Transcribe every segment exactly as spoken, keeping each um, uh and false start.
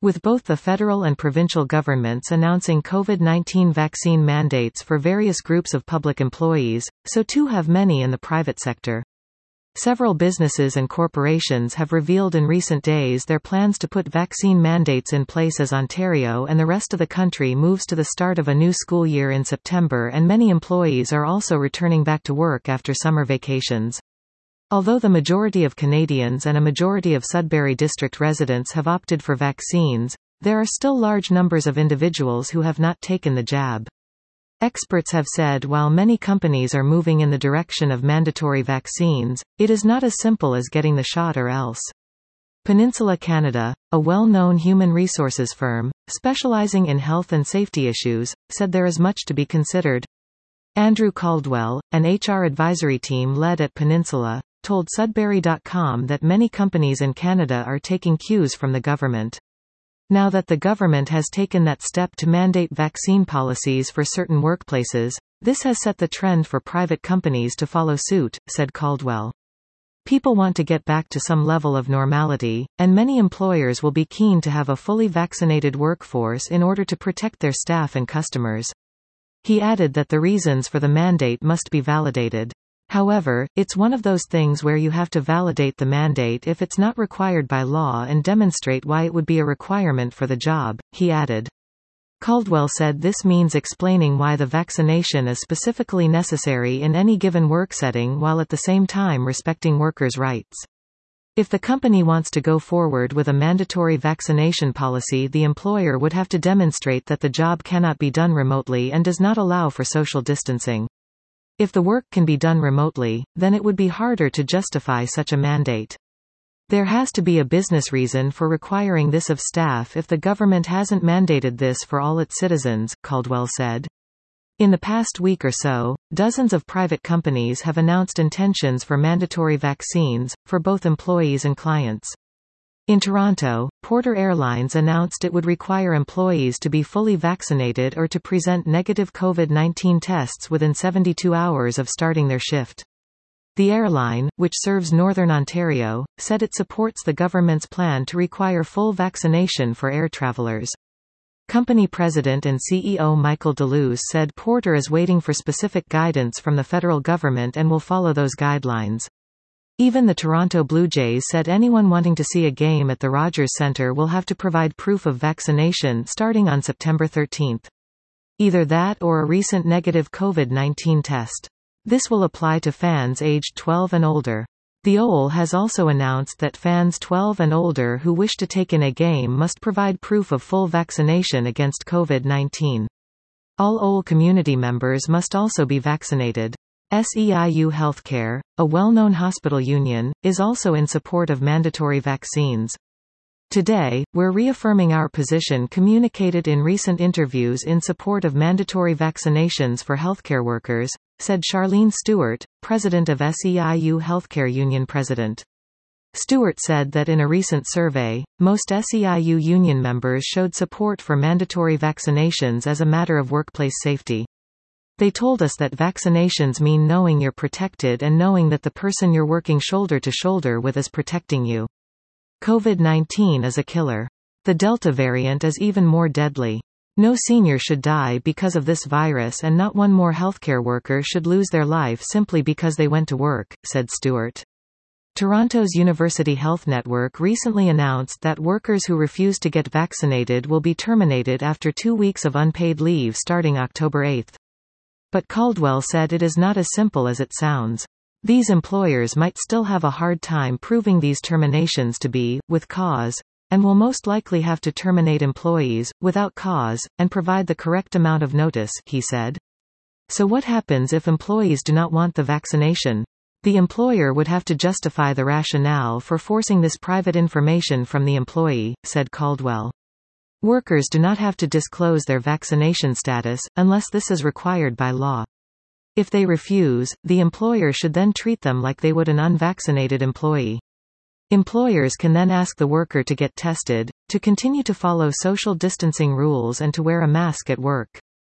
With both the federal and provincial governments announcing COVID nineteen vaccine mandates for various groups of public employees, so too have many in the private sector. Several businesses and corporations have revealed in recent days their plans to put vaccine mandates in place as Ontario and the rest of the country moves to the start of a new school year in September, and many employees are also returning back to work after summer vacations. Although the majority of Canadians and a majority of Sudbury District residents have opted for vaccines, there are still large numbers of individuals who have not taken the jab. Experts have said while many companies are moving in the direction of mandatory vaccines, it is not as simple as getting the shot or else. Peninsula Canada, a well-known human resources firm, specializing in health and safety issues, said there is much to be considered. Andrew Caldwell, an H R advisory team led at Peninsula, told Sudbury dot com that many companies in Canada are taking cues from the government. Now that the government has taken that step to mandate vaccine policies for certain workplaces, this has set the trend for private companies to follow suit, said Caldwell. People want to get back to some level of normality, and many employers will be keen to have a fully vaccinated workforce in order to protect their staff and customers. He added that the reasons for the mandate must be validated. However, it's one of those things where you have to validate the mandate if it's not required by law and demonstrate why it would be a requirement for the job, he added. Caldwell said this means explaining why the vaccination is specifically necessary in any given work setting while at the same time respecting workers' rights. If the company wants to go forward with a mandatory vaccination policy, the employer would have to demonstrate that the job cannot be done remotely and does not allow for social distancing. If the work can be done remotely, then it would be harder to justify such a mandate. There has to be a business reason for requiring this of staff if the government hasn't mandated this for all its citizens, Caldwell said. In the past week or so, dozens of private companies have announced intentions for mandatory vaccines, for both employees and clients. In Toronto, Porter Airlines announced it would require employees to be fully vaccinated or to present negative COVID nineteen tests within seventy-two hours of starting their shift. The airline, which serves Northern Ontario, said it supports the government's plan to require full vaccination for air travelers. Company president and C E O Michael Deleuze said Porter is waiting for specific guidance from the federal government and will follow those guidelines. Even the Toronto Blue Jays said anyone wanting to see a game at the Rogers Centre will have to provide proof of vaccination starting on September thirteenth. Either that or a recent negative COVID nineteen test. This will apply to fans aged twelve and older. The O L has also announced that fans twelve and older who wish to take in a game must provide proof of full vaccination against COVID nineteen. All O L community members must also be vaccinated. S E I U Healthcare, a well-known hospital union, is also in support of mandatory vaccines. Today, we're reaffirming our position communicated in recent interviews in support of mandatory vaccinations for healthcare workers, said Charlene Stewart, president of S E I U Healthcare Union president. Stewart said that in a recent survey, most S E I U union members showed support for mandatory vaccinations as a matter of workplace safety. They told us that vaccinations mean knowing you're protected and knowing that the person you're working shoulder to shoulder with is protecting you. COVID nineteen is a killer. The Delta variant is even more deadly. No senior should die because of this virus, and not one more healthcare worker should lose their life simply because they went to work, said Stewart. Toronto's University Health Network recently announced that workers who refuse to get vaccinated will be terminated after two weeks of unpaid leave starting October eighth. But Caldwell said it is not as simple as it sounds. These employers might still have a hard time proving these terminations to be, with cause, and will most likely have to terminate employees, without cause, and provide the correct amount of notice, he said. So what happens if employees do not want the vaccination? The employer would have to justify the rationale for forcing this private information from the employee, said Caldwell. Workers do not have to disclose their vaccination status, unless this is required by law. If they refuse, the employer should then treat them like they would an unvaccinated employee. Employers can then ask the worker to get tested, to continue to follow social distancing rules and to wear a mask at work.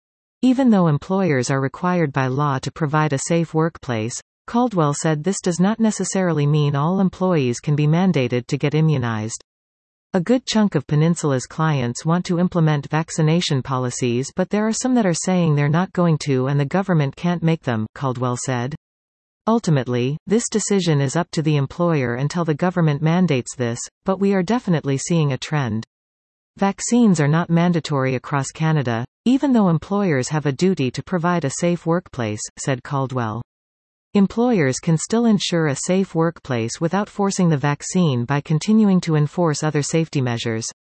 Even though employers are required by law to provide a safe workplace, Caldwell said this does not necessarily mean all employees can be mandated to get immunized. A good chunk of Peninsula's clients want to implement vaccination policies, but there are some that are saying they're not going to and the government can't make them, Caldwell said. Ultimately, this decision is up to the employer until the government mandates this, but we are definitely seeing a trend. Vaccines are not mandatory across Canada, even though employers have a duty to provide a safe workplace, said Caldwell. Employers can still ensure a safe workplace without forcing the vaccine by continuing to enforce other safety measures.